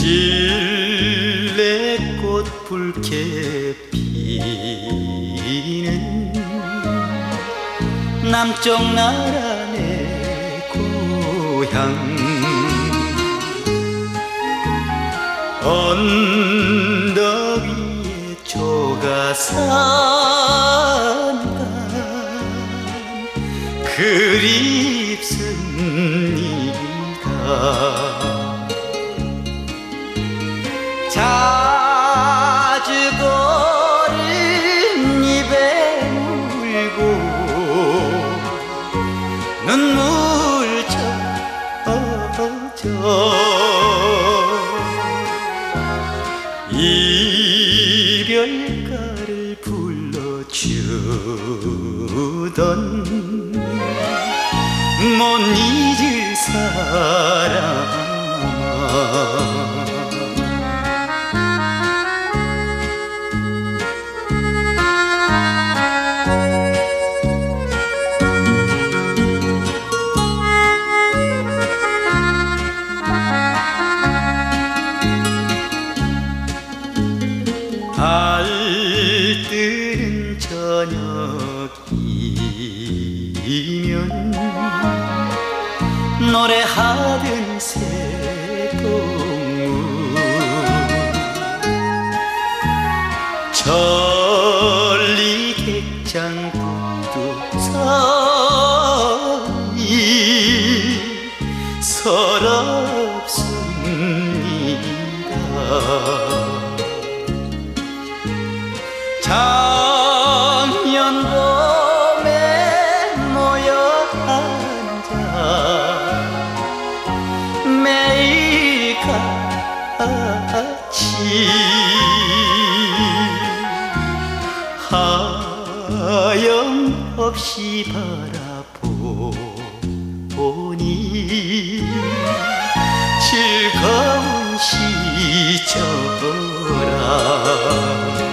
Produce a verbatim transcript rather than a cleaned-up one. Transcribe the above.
진례꽃 붉게 피는 남쪽 나라 내 고향 언덕 위에 조가산간 그립습니다. 자주 걸은 입에 물고 눈물 젖어 이별가를 불러주던 못 잊을 사람아 달뜨는 저녁이면 노래하던 새동무 천리객장 구두사이 서럽습니다. 작년 봄에 모여 앉아 매일 같이 하염없이 바라보니 즐거운 시절아